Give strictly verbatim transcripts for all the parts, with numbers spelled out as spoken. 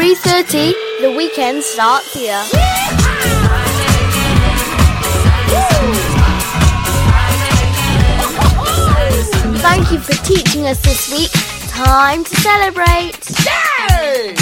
three thirty, the weekend starts here. Thank you for teaching us this week. Time to celebrate. Yay!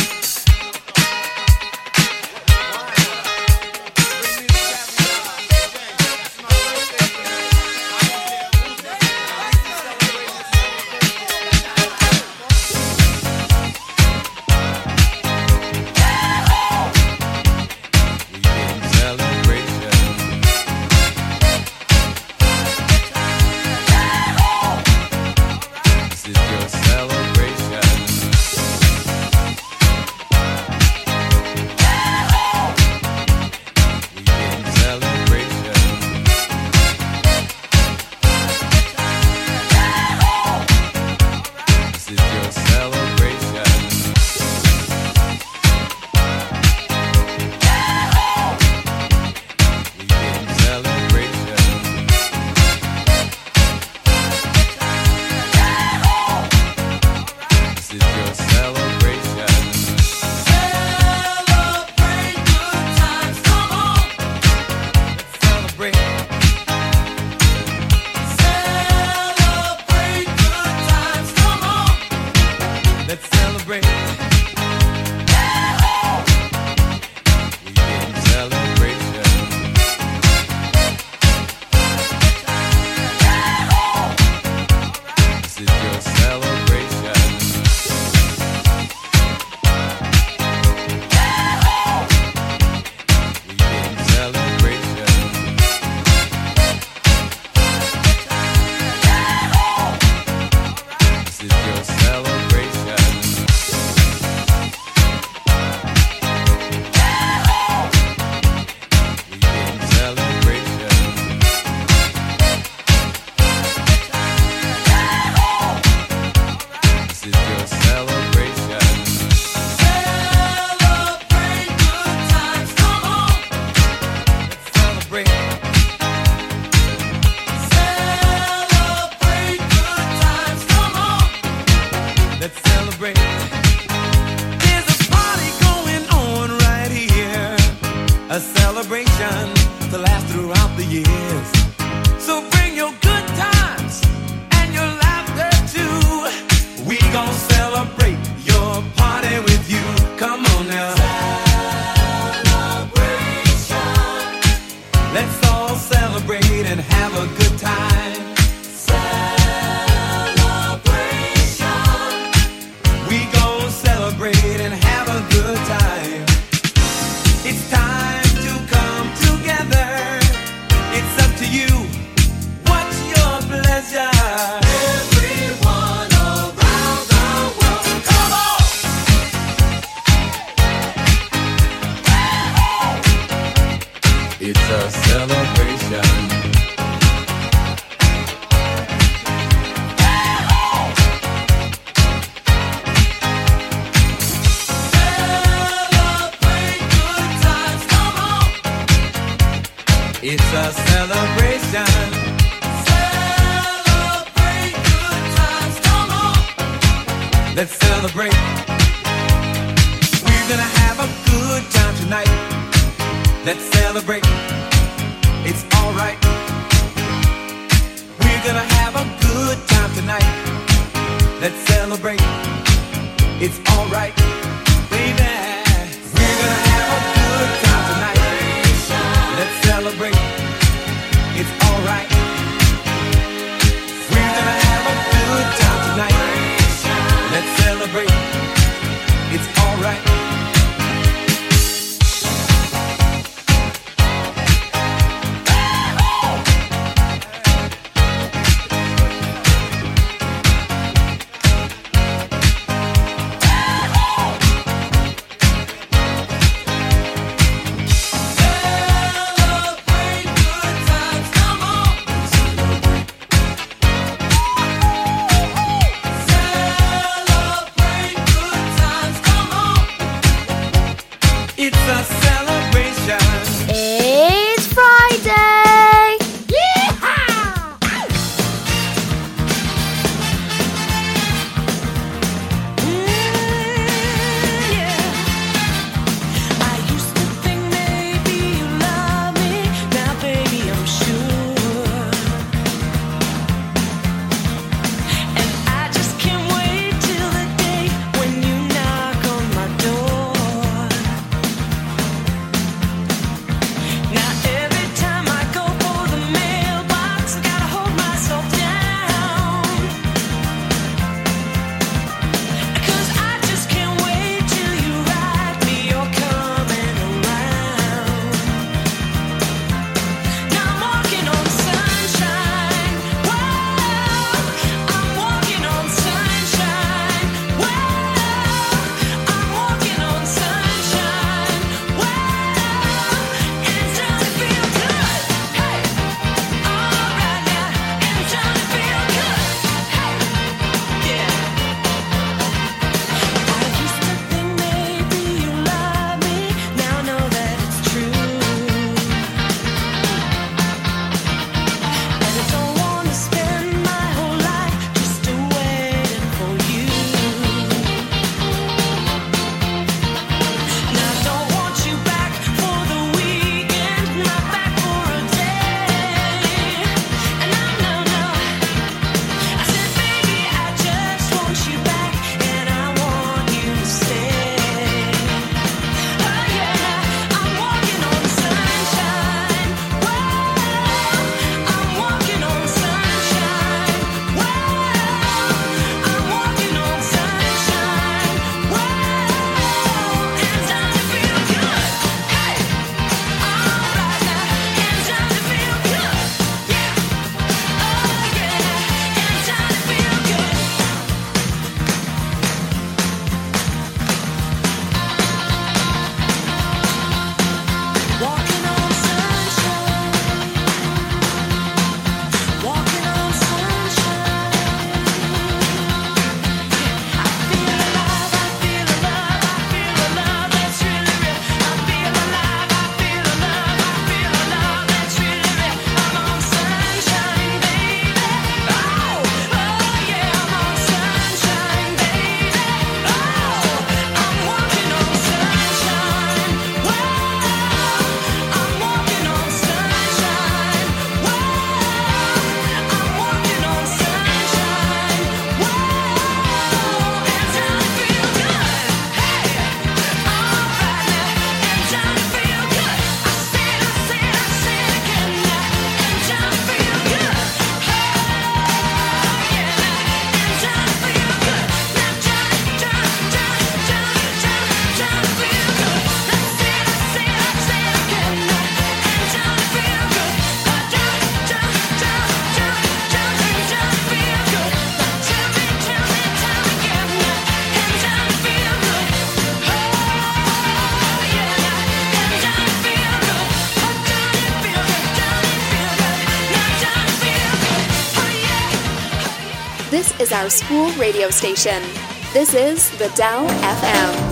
is our school radio station. This is the Tao F M.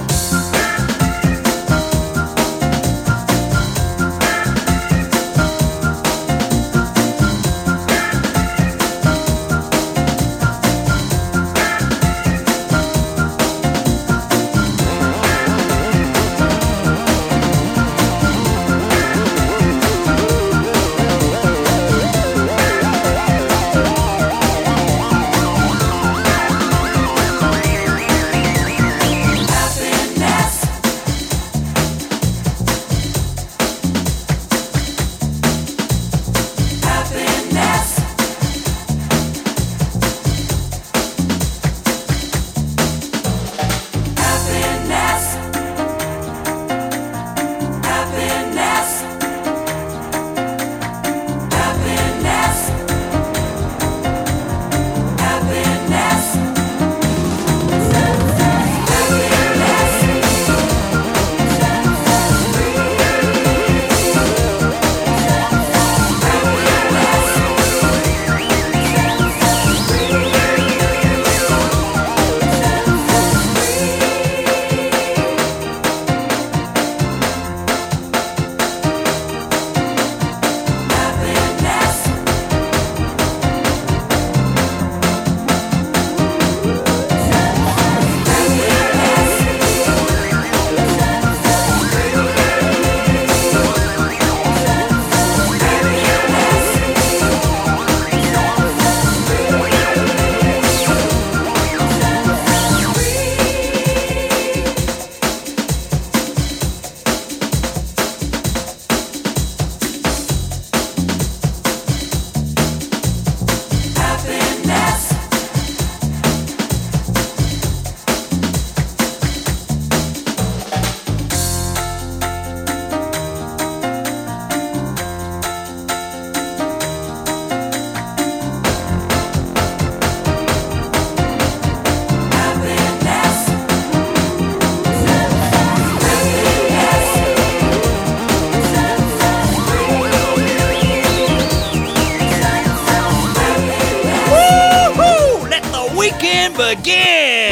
Begin!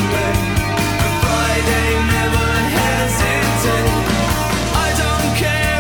Friday never hesitates. I don't care.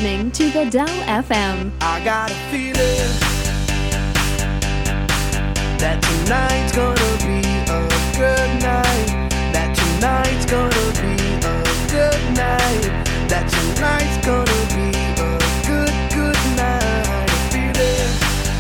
listening to the Dell F M. I got a feeling that tonight's gonna be a good night. That tonight's gonna be a good night. That tonight's gonna be a good, good night. A feeling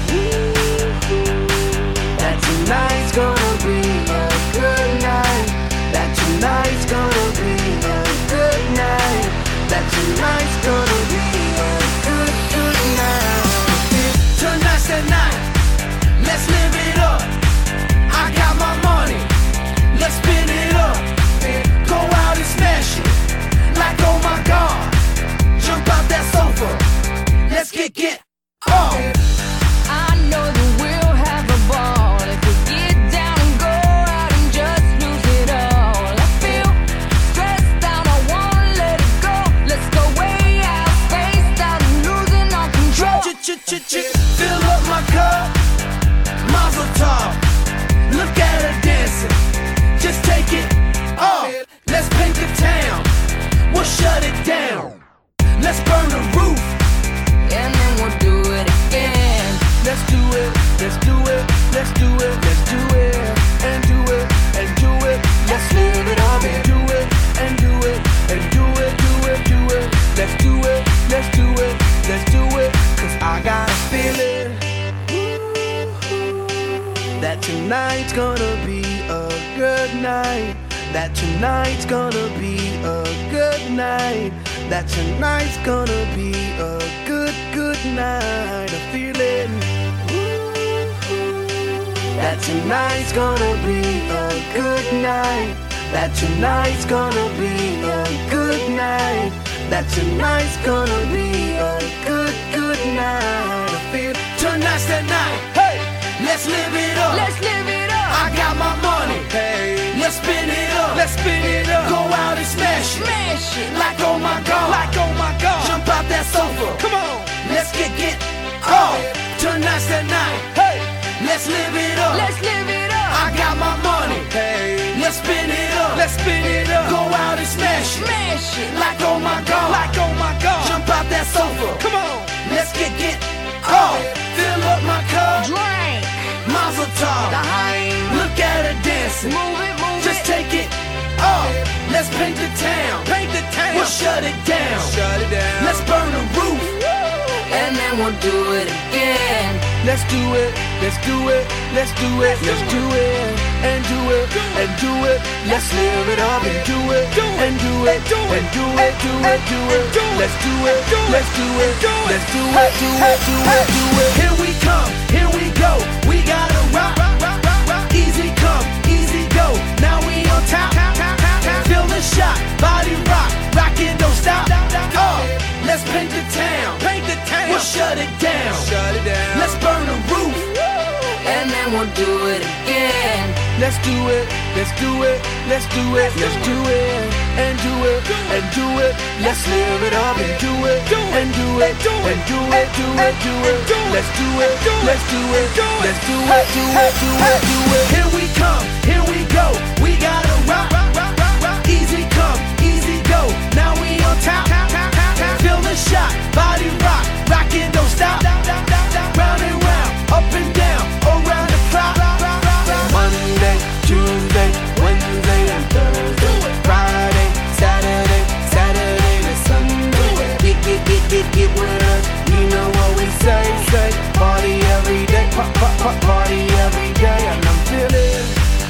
that tonight's gonna be a good night. That tonight's gonna be a good night. That tonight's gonna be a good, good night. Tonight's the night. Let's live it up. I got my money. Let's spin it up. Go out and smash it. Like oh my God. Jump out that sofa. Let's get get off. I know that we'll have a ball if we get down and go out and just lose it all. I feel stressed out, I wanna let it go. Let's go way out, spaced out and losing all control. Ch-ch-ch-ch, fill up my cup. Mazel tov. Look at her dancing. Just take it off. Let's paint the town. We'll shut it down. Let's burn the roof. And then we'll do it again. Let's do it, let's do it, let's do it, let's do it, and do it, and do it. Let's live it up and do it, and do it, and do it, do it, do it. Let's do it, let's do it, let's do it. Cause I got a feeling that tonight's gonna be a good night. That tonight's gonna be a good night. That tonight's gonna be a good, good night. A feeling that tonight's gonna be a good night. That tonight's gonna be a good night. That tonight's gonna be a good, good night. I feel tonight's the night. Hey, let's live it up. Let's live it up. I got my money. Hey, let's spin it up. Let's spin it up. Go out and smash it. Smash it. Like oh my God. Like oh my God. Jump out that sofa. Come on. Let's get get off. Tonight's the night. Hey. Let's live it up. Let's live it up. I got my money. Hey. Let's spin it up. Let's spin it up. Go out and smash it. Smash it. Like oh my God. Like oh my God. Jump out that sofa. Come on. Let's get get off. Fill up my cup. Drink. Mazel tov. Look at her dancing. Move it, move Just it. take it off. Let's paint the town. Paint the town. We'll shut it down. Shut it down. Let's burn the roof. And then we'll do it again. Let's do it. Let's do it. Let's do it. Let's do it. And do it. And do it. Let's live it up and do it. And do it. And do it. Do it. Do it. Let's do it. Let's do it. Let's do it. Do it. Do it. Do it. Here we come. Here we go. We gotta rock. Easy come. Easy go. Now we on top. Feel the shot. Body rock. Rock it. Don't stop. Oh, let's paint the town. Paint the town. We'll shut it down. Shut it down. Let's burn the roof. And then we'll do it again. Let's do it. Let's do it. Let's do it. Let's do it. And do it. And do it. Let's live it up and do it. And do it. And do it. Do it. Do it. Let's do it. Let's do it. Let's do it. Do it. Do it. Do it. Here we come. Here we go. We gotta rock. Easy come. Easy go. Now we on top. Feel the shot. Body rock. Rockin', don't stop. Round and round. Up and down. Around the clock. Monday, Tuesday, Wednesday, and Thursday. Friday, Saturday, Saturday to Sunday. Get, get, get, get, get with us. You know what we say, say. Party every day. Pop, pop, pop, party every day. And I'm feeling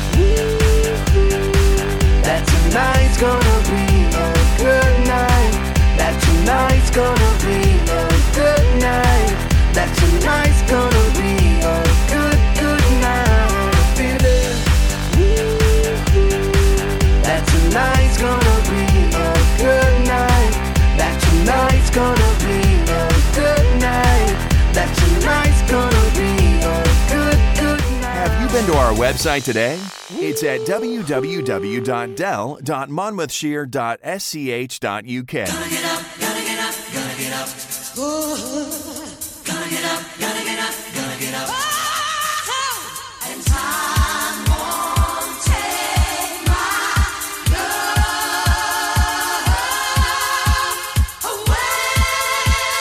that tonight's gonna be a good night. That tonight's gonna be a good night. That tonight's gonna be a good, good night. I feel it. That tonight's gonna be a good night. That tonight's gonna be a good night. That tonight's gonna be a good, good night. Have you been to our website today? It's at w w w dot dell dot monmouthshire dot s c h dot u k. Gonna get up, gonna get up, gonna get up. Ooh. Gonna get up, gonna get up, gonna get up. Oh! And time won't take my love away.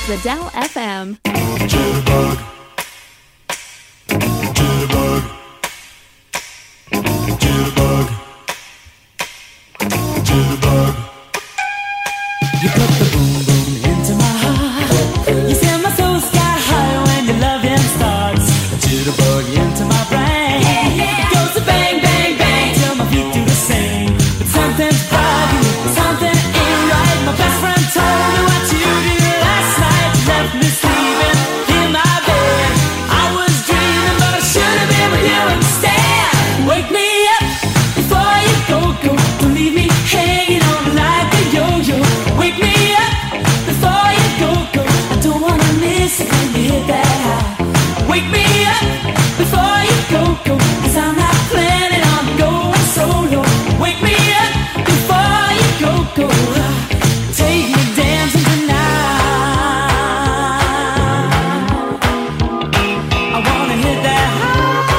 the Dell F M. Jitterbug. Jitterbug. Jitterbug. Jitterbug. You put the boom boom into my heart. You send my soul sky high when your loving starts. A jitterbug into my brain. It goes to bang, bang, bang till my feet do the same. But something's bugging me, something ain't right. My best friend told me what you did last night. You left me sleeping in my bed. I was dreaming, but I should have been with you instead. Wake me up before you go, go. Don't leave me hanging on like a yo-yo. Wake me up before you go, go. I don't wanna miss it when you hit that high. Wake me up before you go, go. Cause I'm not planning on going solo. Wake me up before you go, go. Take me dancing tonight. I wanna hit that high.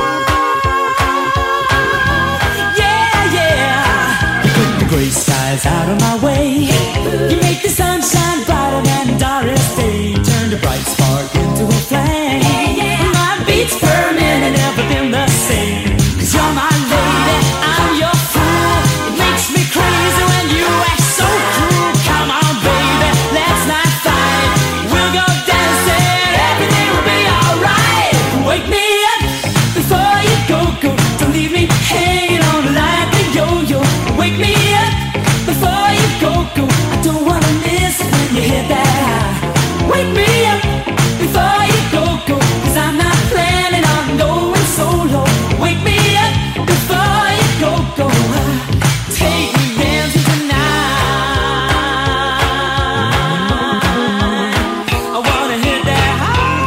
Yeah, yeah. You put the gray skies out of my way. You make the sunshine brighter than Doris Day. Turn the bright spark into a flame. My beats per minute, never been the same. Cause you're my lady, I'm your fool. It makes me crazy when you act so cruel. Come on, baby, let's not fight. We'll go dancing, everything will be alright. Wake me up before you go, go. Don't leave me hanging on like a yo-yo. Wake me up before you go, go. I don't wanna miss it when you hit that high. Wake me up before you go, go. Cause I'm not planning on going solo. Wake me up before you go, go. Take me dancing tonight. I wanna hit that high.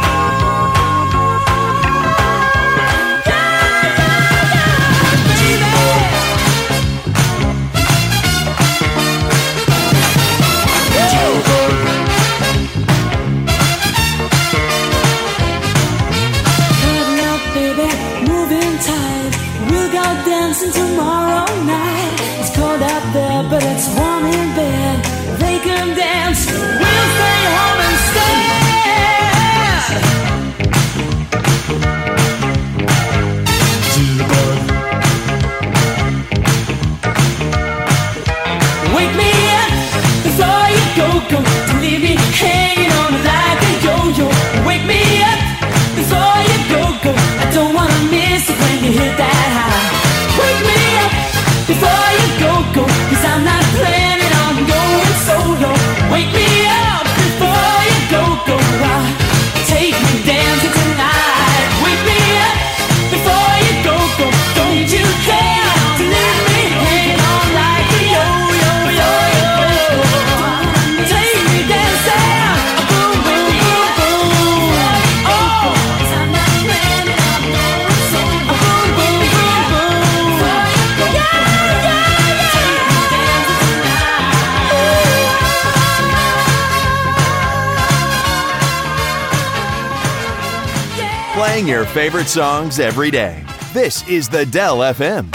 Heading out, baby, moving tight. We'll go dancing tomorrow night. It's cold out there, but it's warm in bed. They can dance, we'll stay home instead. Jitterbug. Wake me up before you go, go. Don't leave me hanging on like a yo-yo. Wake me up before you go, go. I don't wanna miss it when you hit that high. Wake me up before you go, go. Cause I'm not planning on going solo. Wake me up before you go, go. Take me dancing tonight. Wake me up before you go, go. Don't you care to leave me hanging on like a yo-yo, yo-yo. Take me dancing, boom, boom, boom, boom. Oh, 'cause I'm not planning on going solo. Boom, boom, boom, boom. Yeah, yeah, yeah. Take me dancing tonight. Playing your favorite songs every day. This is the Dell F M.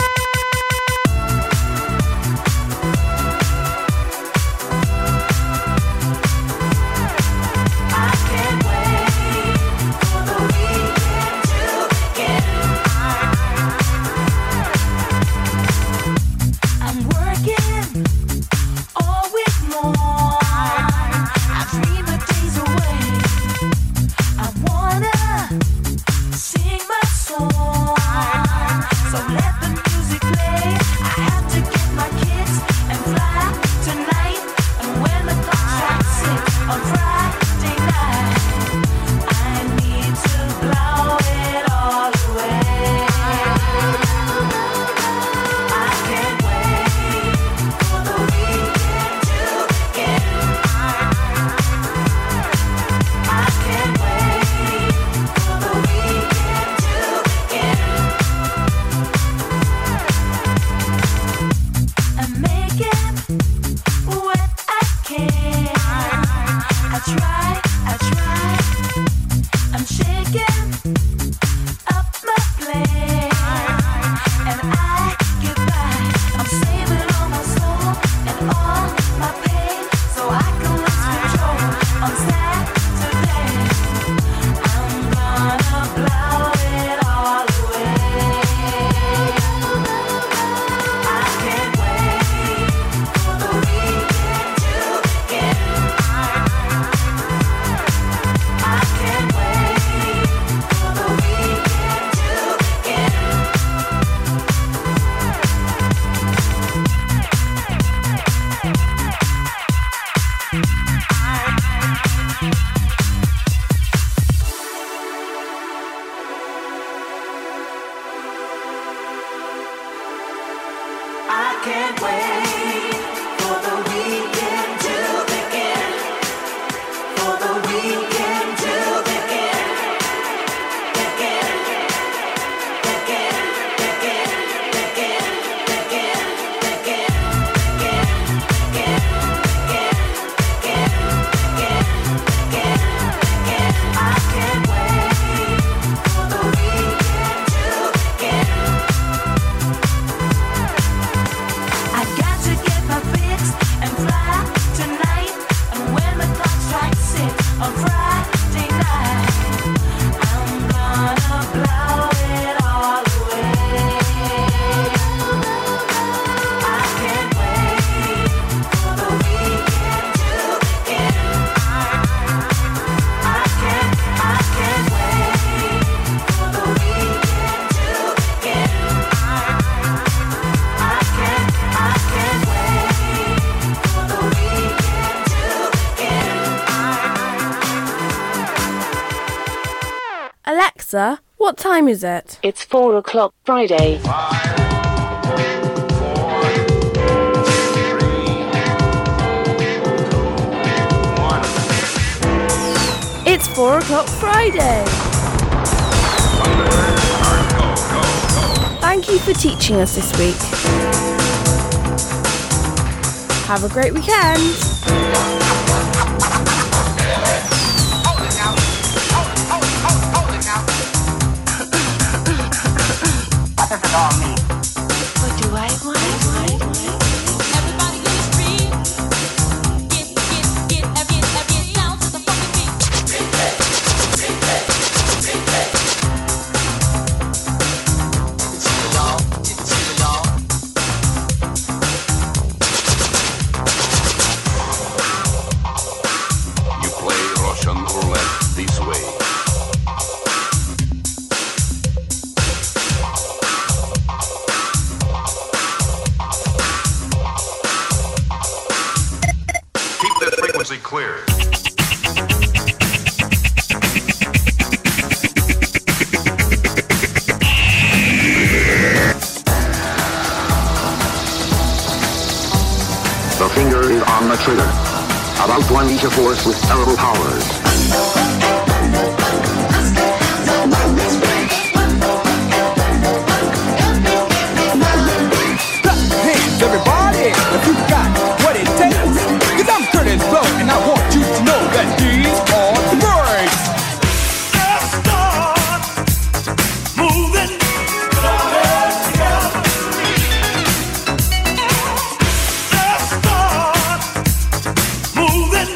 I can't wait for the weekend to begin. I'm working all week long. I dream the days away. I wanna sing my song. So let the music play. I have to get my kids and fly tonight. And when the clock strikes six on Friday night, I need to blow it all away. I can't wait for the weekend to begin. I can't wait for the weekend to begin. I'm making what I can. I try, I try. I'm shaking up my plate, and I get by. I'm saving all my soul and all my pain, so I can lose control on Saturday. Alexa, what time is it? It's four o'clock Friday. It's four o'clock Friday. Thank you for teaching us this week. Have a great weekend. What do I want? Everybody in the street, get, get, get, get, get, get down to the fucking beat. Replay, replay, replay. It's you, y'all. It's you, y'all. You play Russian roulette this way. Clear. The finger is on the trigger. About to unleash a force with terrible powers. Everybody, if you got what it takes, cause I'm Curtis Blow, and I want you to know that these are the words. Let's start moving. Let's start moving.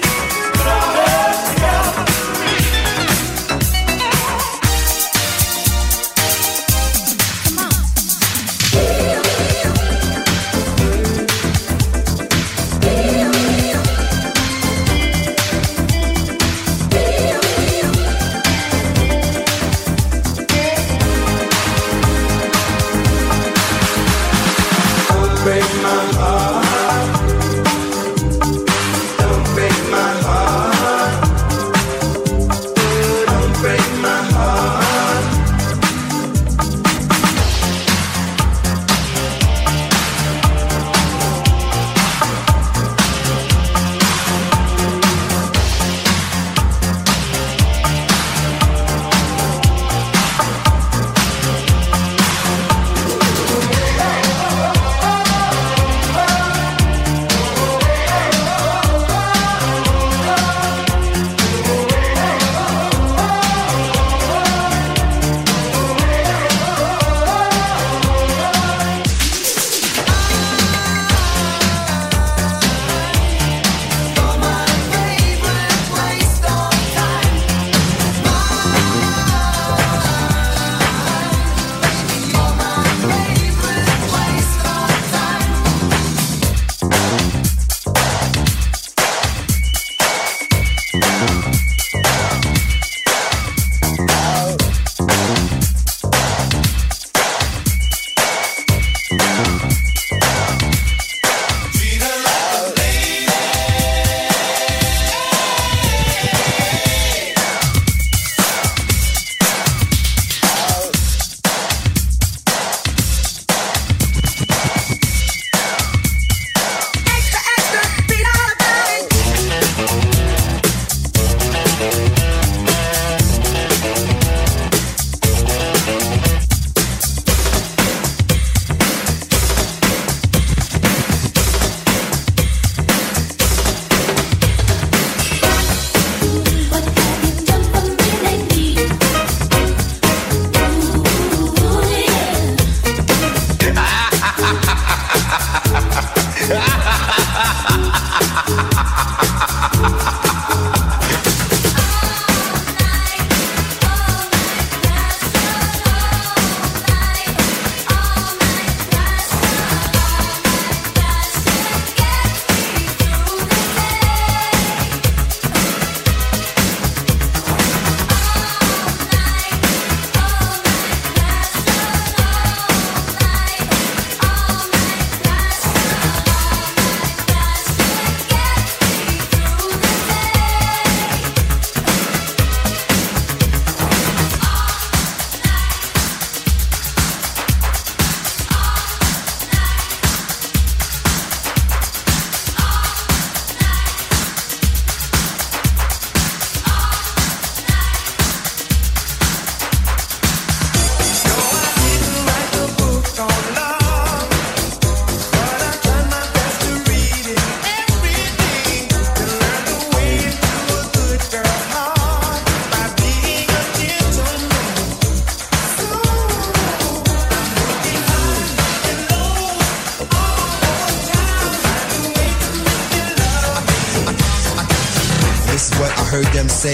This is what I heard them say.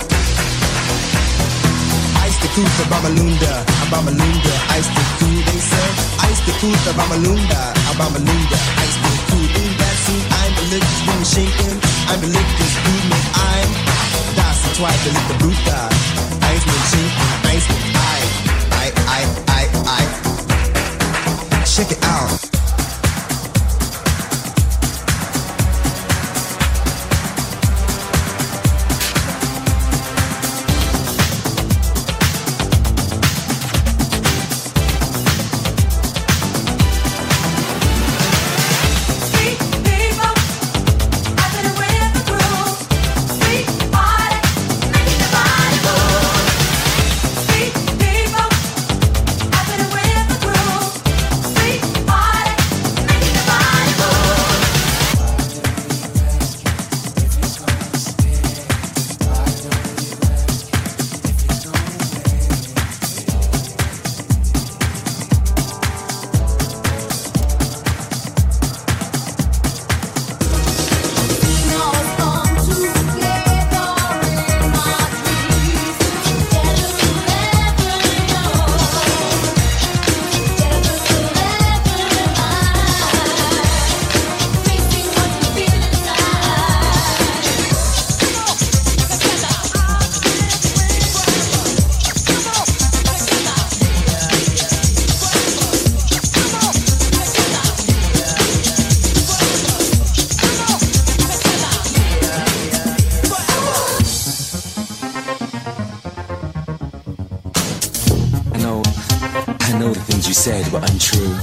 Ice the Kuta Bamalunda, Abamalunda, Ice the Cool, they say. Ice the Kuta Bamalunda, Abamalunda, Ice the Cool. In that scene, I'm the lickers, boom shinken. I'm the lickers, boom, I'm. Das ist zwei, der liegt der Blut da. Eins mit Schinken, eins mit Ei. Ei, Ei, Ei, Ei. Check it out. Said were untrue.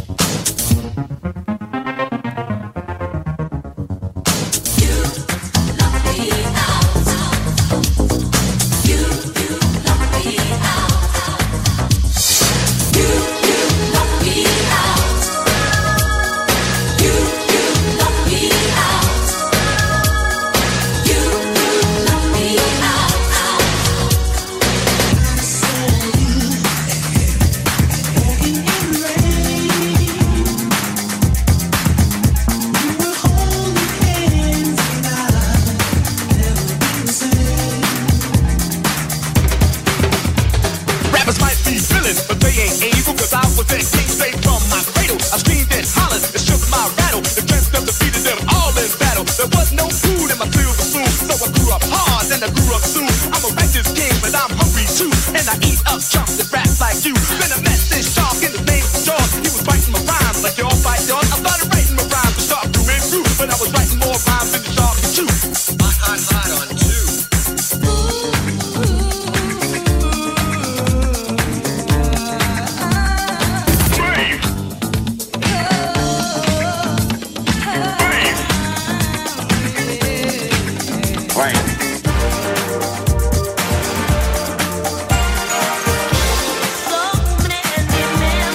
So many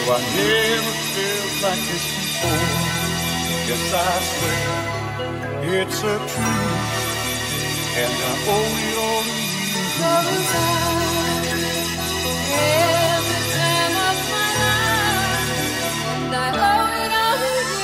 I never felt like this before. Yes, I swear it's a truth, and I owe it all to you. Every time of my life, and I owe it all to you.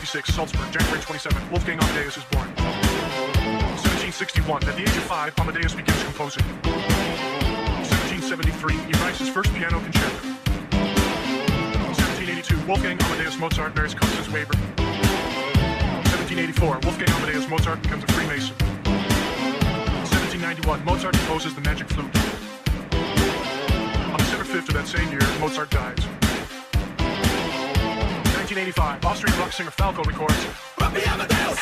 fifty-six, Salzburg, January twenty-seventh, Wolfgang Amadeus is born. seventeen sixty-one, at the age of five, Amadeus begins composing. seventeen seventy-three, he writes his first piano concerto. seventeen eighty-two, Wolfgang Amadeus Mozart marries Constance Weber. seventeen eighty-four, Wolfgang Amadeus Mozart becomes a Freemason. seventeen ninety-one, Mozart composes the Magic Flute. On December fifth of that same year, Mozart dies. nineteen eighty-five, Austrian rock singer Falco records Rabbi Amadeus!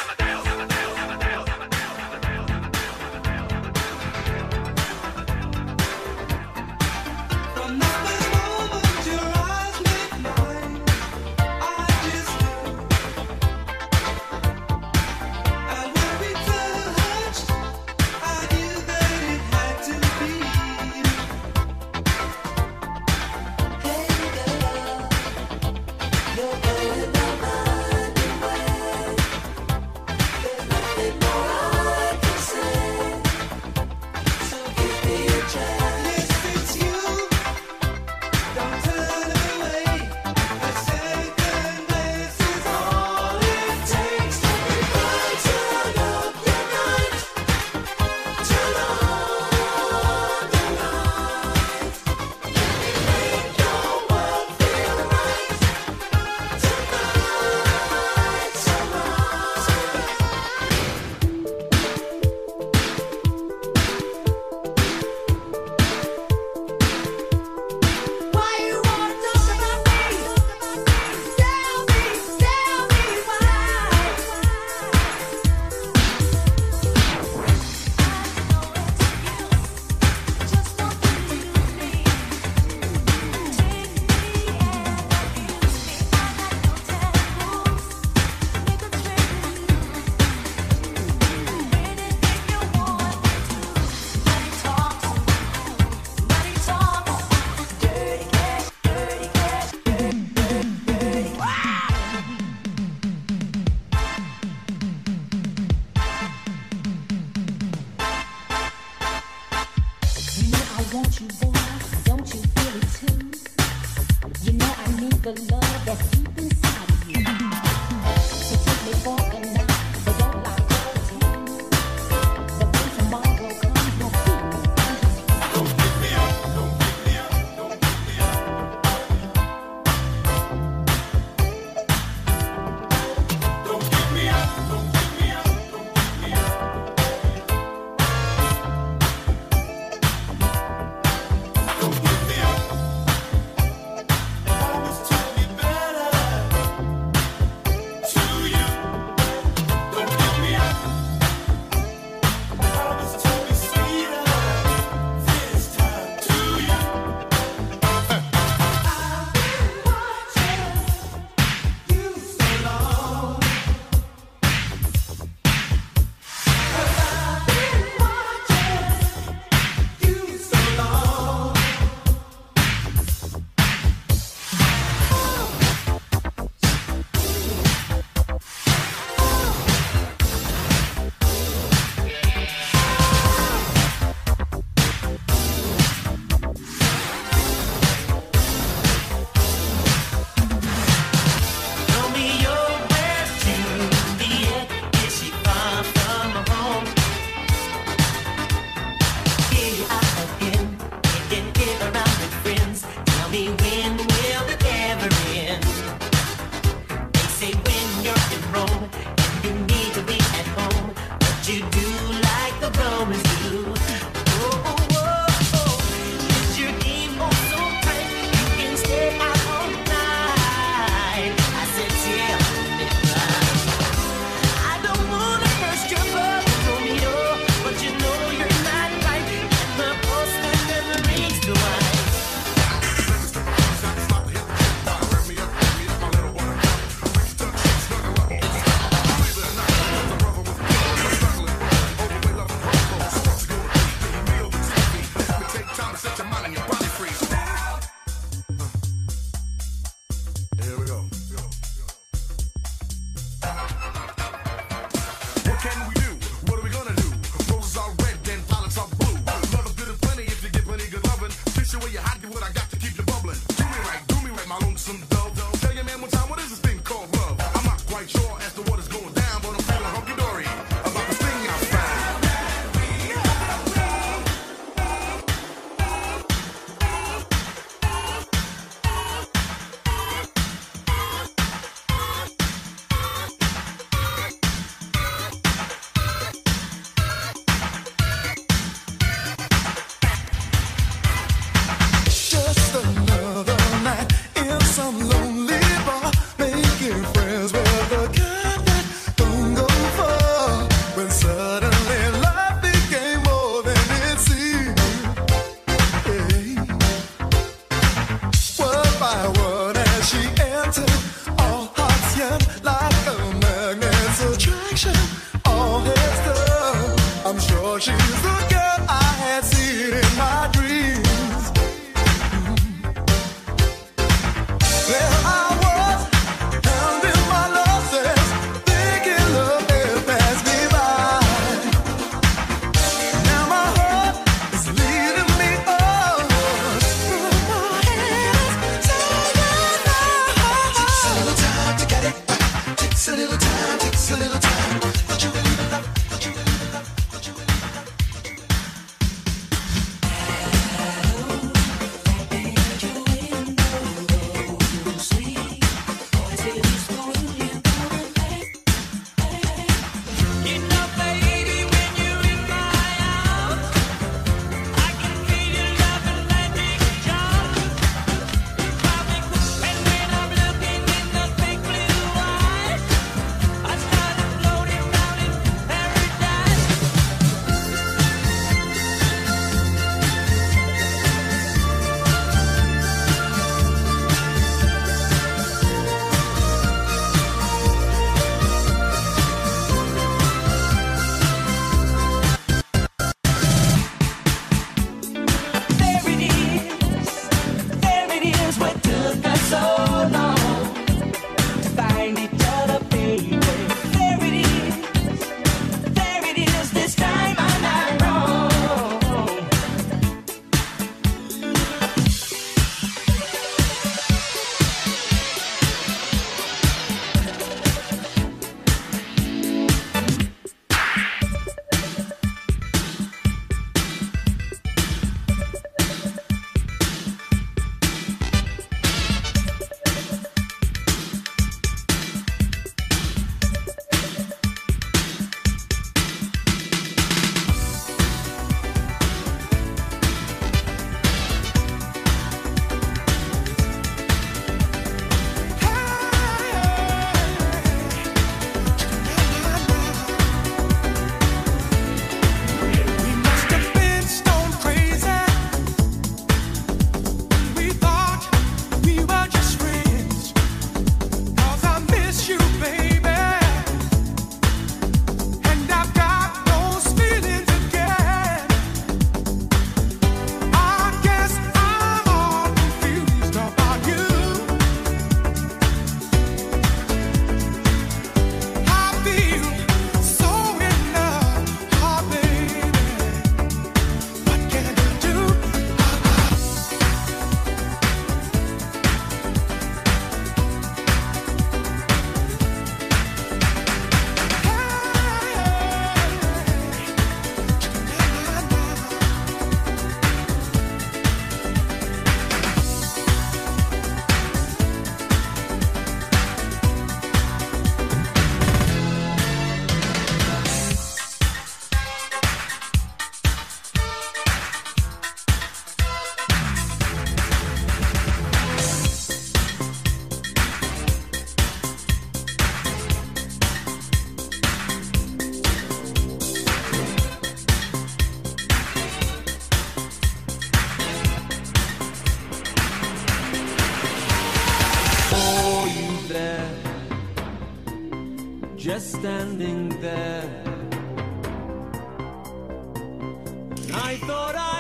just standing there. And I thought I